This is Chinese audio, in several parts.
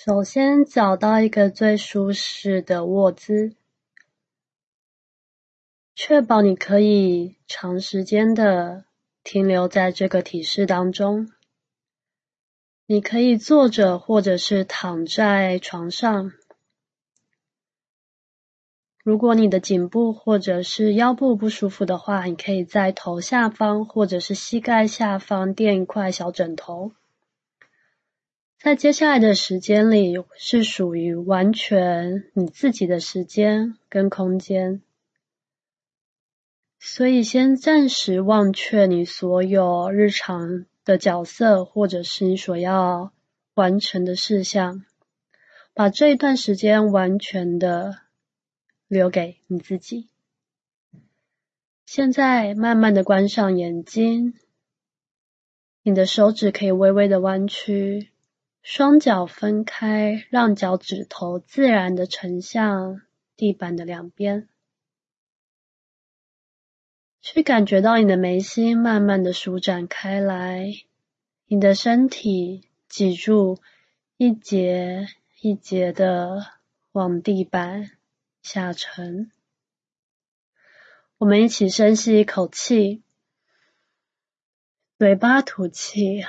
首先找到一个最舒适的卧姿，确保你可以长时间的停留在这个体式当中。你可以坐着或者是躺在床上。如果你的颈部或者是腰部不舒服的话，你可以在头下方或者是膝盖下方垫一块小枕头。在接下来的时间里，是属于完全你自己的时间跟空间。所以先暂时忘却你所有日常的角色，或者是你所要完成的事项，把这一段时间完全的留给你自己。现在慢慢的关上眼睛，你的手指可以微微的弯曲，双脚分开，让脚趾头自然的沉向地板的两边。去感觉到你的眉心慢慢的舒展开来，你的身体脊柱一节一节的往地板下沉。我们一起深吸一口气，嘴巴吐气，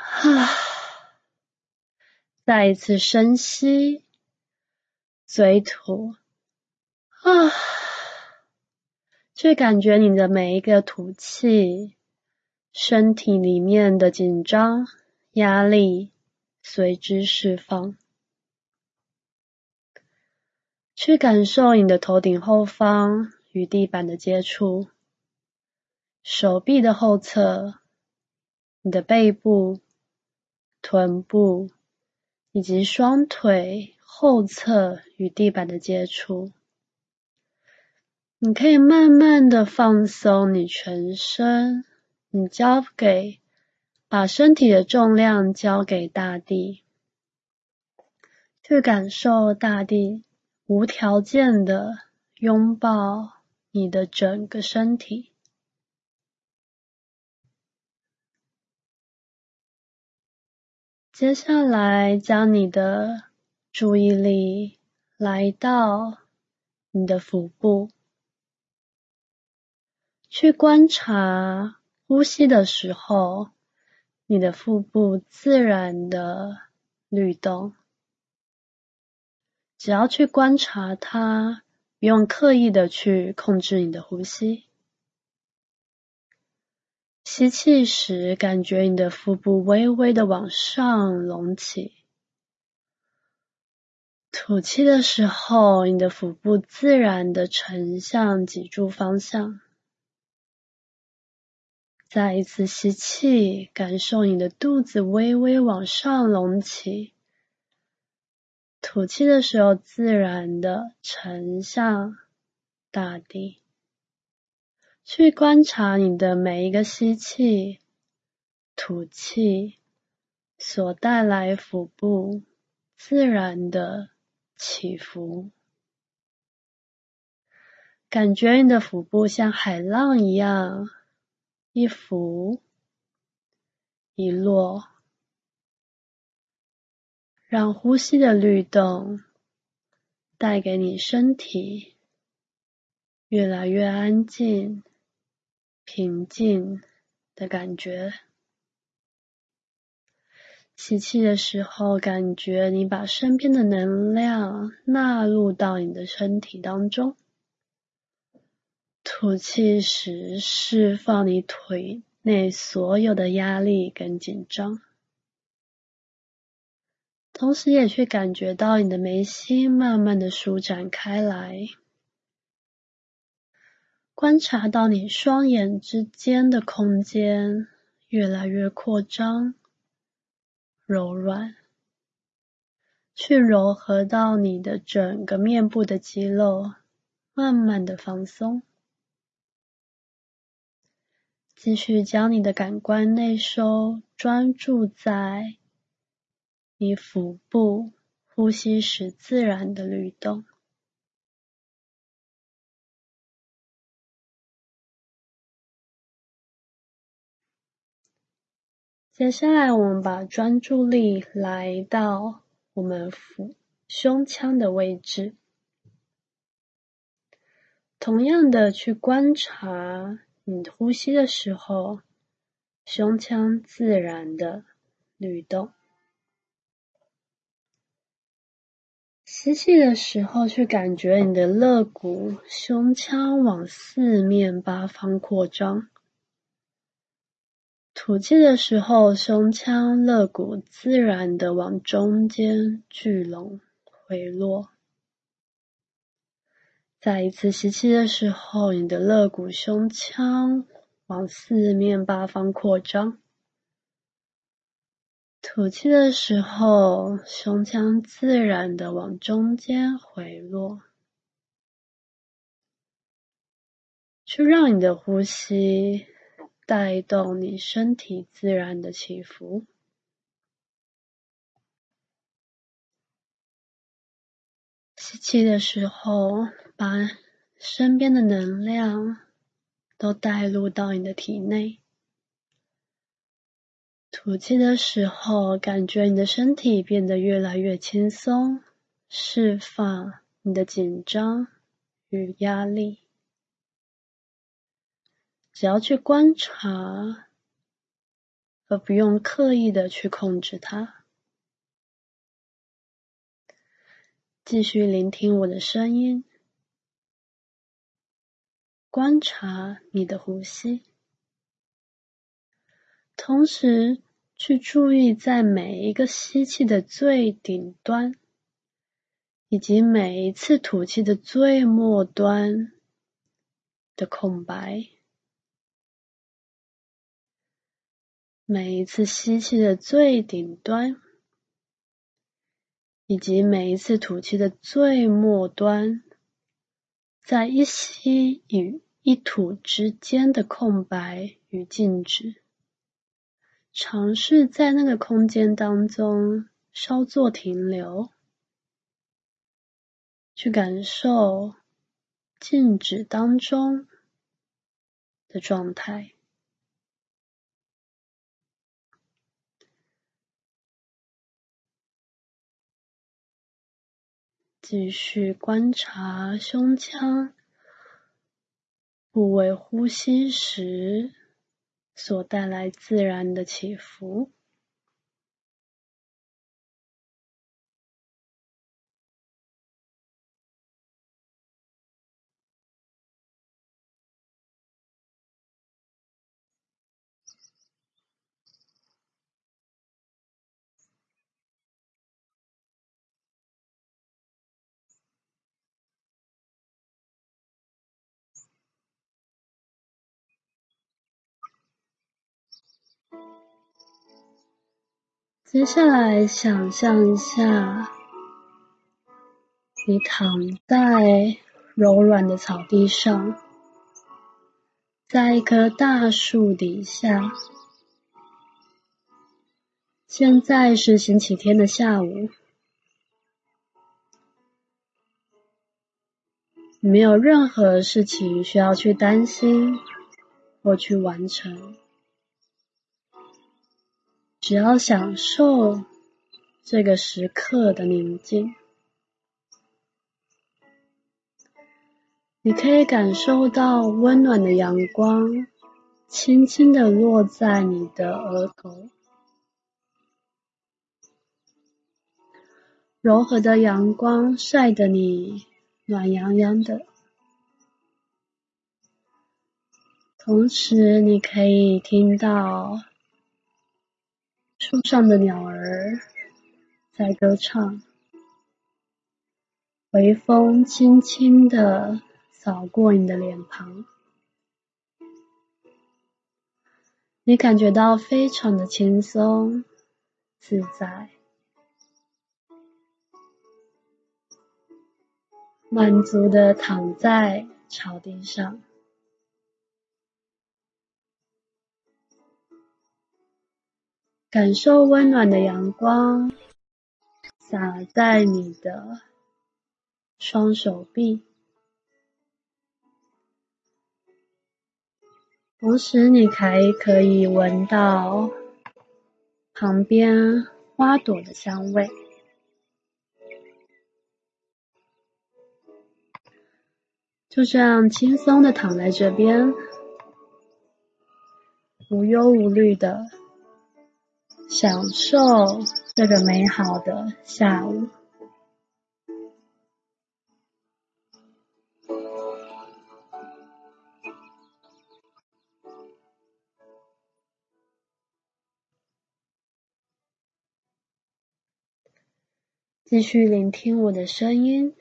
再一次深吸，嘴吐，去感觉你的每一个吐气，身体里面的紧张、压力随之释放。去感受你的头顶后方与地板的接触，手臂的后侧，你的背部、臀部以及双腿后侧与地板的接触。你可以慢慢的放松你全身，你把身体的重量交给大地，去感受大地无条件的拥抱你的整个身体。接下来将你的注意力来到你的腹部，去观察呼吸的时候，你的腹部自然的律动。只要去观察它，不用刻意的去控制你的呼吸。吸气时，感觉你的腹部微微的往上隆起。吐气的时候，你的腹部自然的沉向脊柱方向。再一次吸气，感受你的肚子微微往上隆起。吐气的时候，自然的沉向大地。去观察你的每一个吸气、吐气所带来腹部自然的起伏。感觉你的腹部像海浪一样，一浮一落，让呼吸的律动带给你身体越来越安静、平静的感觉。吸气的时候，感觉你把身边的能量纳入到你的身体当中。吐气时，释放你腿内所有的压力跟紧张。同时也去感觉到你的眉心慢慢的舒展开来。观察到你双眼之间的空间越来越扩张、柔软，去柔和到你的整个面部的肌肉，慢慢的放松。继续将你的感官内收，专注在你腹部呼吸时自然的律动。接下来我们把专注力来到我们胸腔的位置。同样的去观察你呼吸的时候，胸腔自然的律动。吸气的时候，去感觉你的肋骨、胸腔往四面八方扩张。吐气的时候，胸腔、肋骨自然的往中间聚拢、回落。再一次吸气的时候，你的肋骨、胸腔往四面八方扩张。吐气的时候，胸腔自然的往中间回落。去让你的呼吸带动你身体自然的起伏。吸气的时候，把身边的能量都带入到你的体内。吐气的时候，感觉你的身体变得越来越轻松，释放你的紧张与压力。只要去观察，而不用刻意的去控制它。继续聆听我的声音，观察你的呼吸，同时去注意在每一个吸气的最顶端，以及每一次吐气的最末端的空白。每一次吸气的最顶端，以及每一次吐气的最末端，在一吸与一吐之间的空白与静止，尝试在那个空间当中稍作停留，去感受静止当中的状态。继续观察胸腔部位呼吸时所带来自然的起伏。接下来想象一下，你躺在柔软的草地上，在一棵大树底下。现在是星期天的下午，没有任何事情需要去担心或去完成，只要享受这个时刻的宁静。你可以感受到温暖的阳光轻轻地落在你的额头，柔和的阳光晒得你暖洋洋的，同时你可以听到树上的鸟儿在歌唱，微风轻轻地扫过你的脸庞，你感觉到非常的轻松自在，满足地躺在草地上，感受温暖的阳光洒在你的双手臂，同时你还可以闻到旁边花朵的香味。 就这样轻松的躺在这边，无忧无虑的享受这个美好的下午。继续聆听我的声音，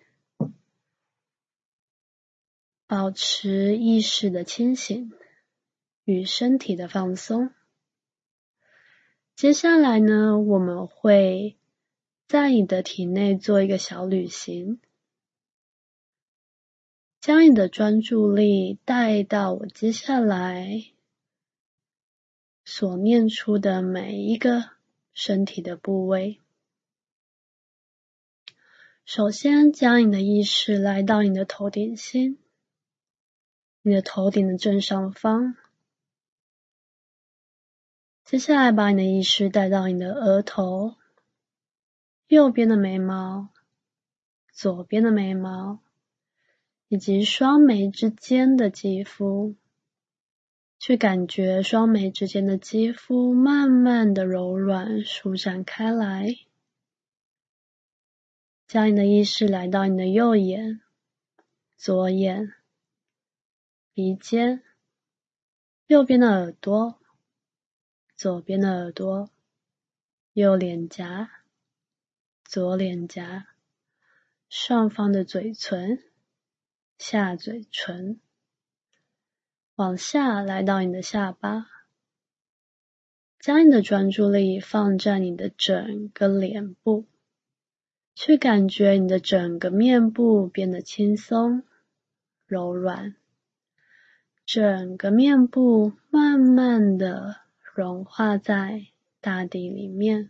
保持意识的清醒与身体的放松。接下来呢，我们会在你的体内做一个小旅行，将你的专注力带到我接下来所念出的每一个身体的部位。首先，将你的意识来到你的头顶心，你的头顶的正上方。接下来，把你的意识带到你的额头，右边的眉毛，左边的眉毛，以及双眉之间的肌肤。去感觉双眉之间的肌肤慢慢的柔软舒展开来。将你的意识来到你的右眼、左眼、鼻尖、右边的耳朵、左边的耳朵、右脸颊、左脸颊、上方的嘴唇、下嘴唇，往下来到你的下巴。将你的专注力放在你的整个脸部，去感觉你的整个面部变得轻松、柔软，整个面部慢慢的融化在大地里面。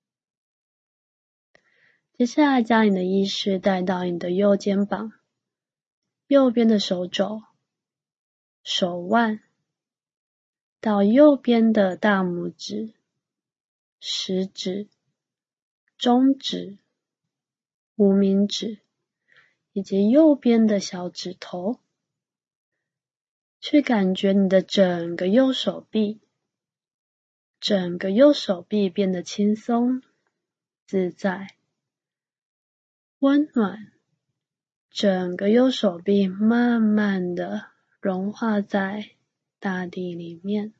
接下来将你的意识带到你的右肩膀、右边的手肘、手腕，到右边的大拇指、食指、中指、无名指，以及右边的小指头。去感觉你的整个右手臂，整个右手臂变得轻松、自在、温暖，整个右手臂慢慢的融化在大地里面。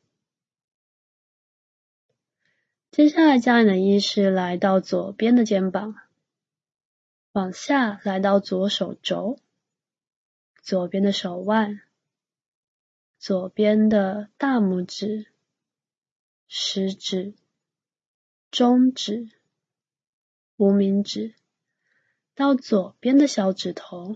接下来将你的意识来到左边的肩膀，往下来到左手肘、左边的手腕、左边的大拇指、食指、中指、无名指，到左边的小指头。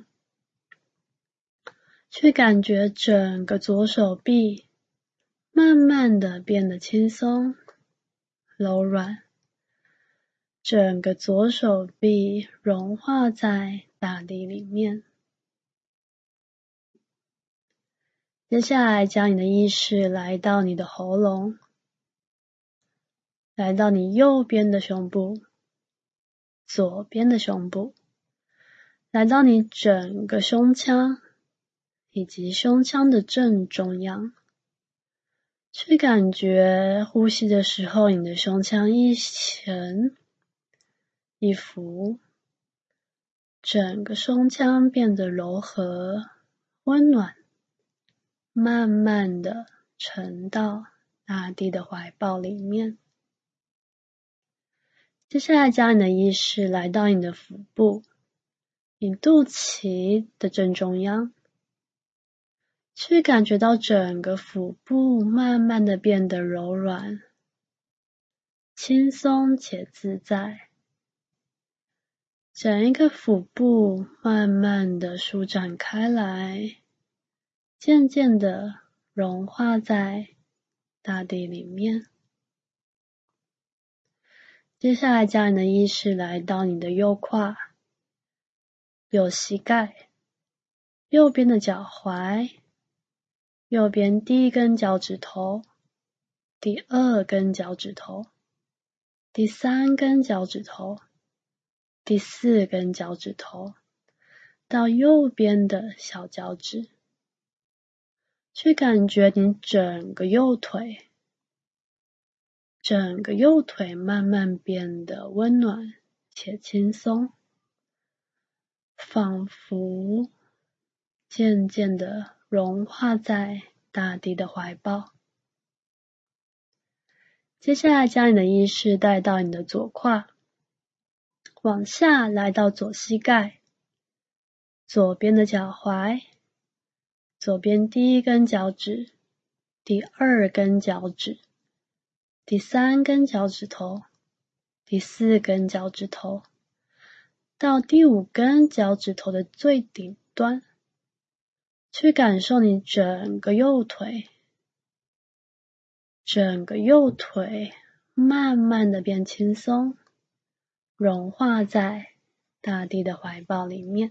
去感觉整个左手臂慢慢的变得轻松、柔软，整个左手臂融化在大地里面。接下来将你的意识来到你的喉咙，来到你右边的胸部、左边的胸部，来到你整个胸腔以及胸腔的正中央。去感觉呼吸的时候，你的胸腔一沉一浮，整个胸腔变得柔和、温暖，慢慢的沉到大地的怀抱里面。接下来将你的意识来到你的腹部，你肚脐的正中央，去感觉到整个腹部慢慢的变得柔软、轻松且自在，整一个腹部慢慢的舒展开来，渐渐的融化在大地里面。接下来将你的意识来到你的右胯、右膝盖、右边的脚踝、右边第一根脚趾头、第二根脚趾头、第三根脚趾头、第四根脚趾头， 到右边的小脚趾，去感觉你整个右腿慢慢变得温暖且轻松，仿佛渐渐地融化在大地的怀抱。接下来将你的意识带到你的左胯，往下来到左膝盖，左边的脚踝，左边第一根脚趾，第二根脚趾，第三根脚趾头，第四根脚趾头，到第五根脚趾头的最顶端，去感受你整个右腿慢慢的变轻松，融化在大地的怀抱里面。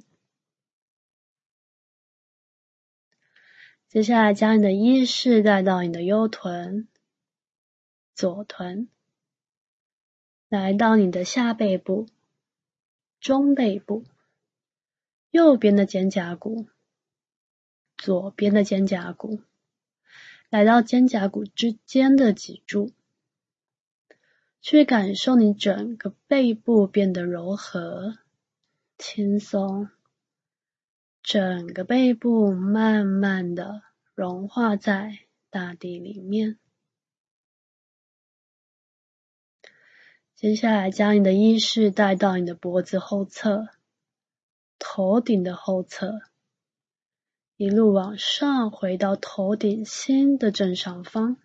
接下来将你的意识带到你的右臀、左臀，来到你的下背部、中背部、右边的肩胛骨、左边的肩胛骨，来到肩胛骨之间的脊柱，去感受你整个背部变得柔和、轻松，整个背部慢慢的融化在大地里面。接下来将你的意识带到你的脖子后侧、头顶的后侧，一路往上回到头顶心的正上方，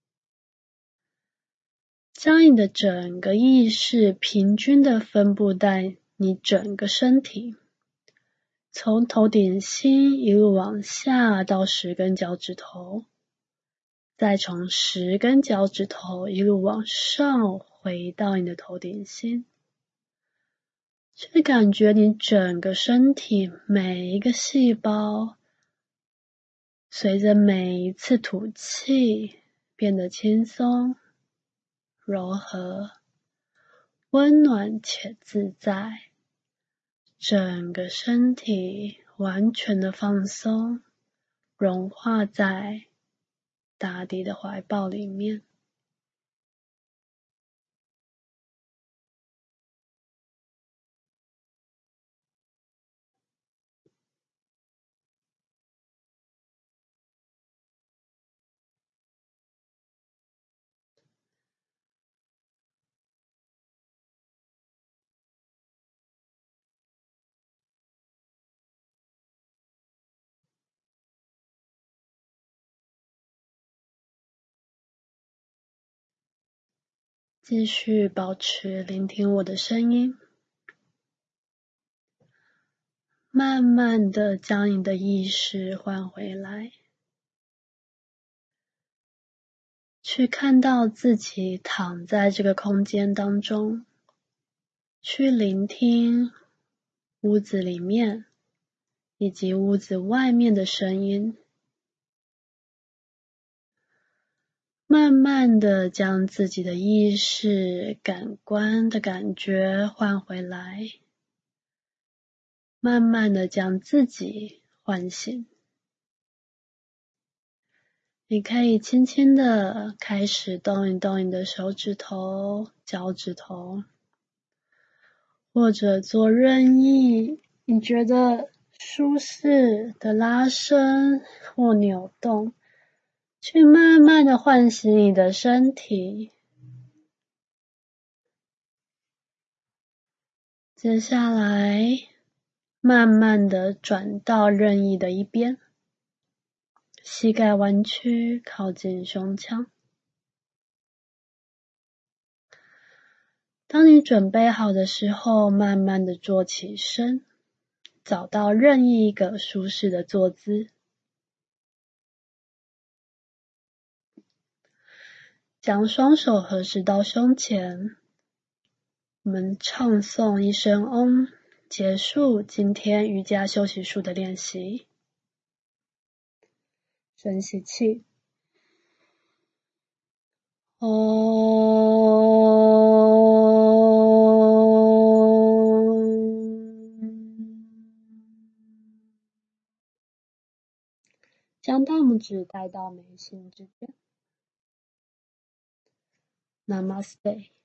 将你的整个意识平均的分布在你整个身体，从头顶心一路往下到10根脚趾头，再从10根脚趾头一路往上回到你的头顶心，去感觉你整个身体每一个细胞随着每一次吐气变得轻松、柔和、温暖且自在，整个身体完全的放松，融化在大地的怀抱里面。继续保持聆听我的声音，慢慢的将你的意识换回来，去看到自己躺在这个空间当中，去聆听屋子里面以及屋子外面的声音，慢慢的将自己的意识、感官的感觉换回来，慢慢的将自己唤醒。你可以轻轻的开始动一动你的手指头、脚趾头，或者做任意你觉得舒适的拉伸或扭动，去慢慢的唤醒你的身体。接下来慢慢的转到任意的一边，膝盖弯曲靠近胸腔。当你准备好的时候，慢慢的坐起身，找到任意一个舒适的坐姿，将双手合十到胸前，我们唱诵一声嗡，结束今天瑜伽休息术的练习。深吸气，嗡。 将大拇指带到眉心之间。Namaste。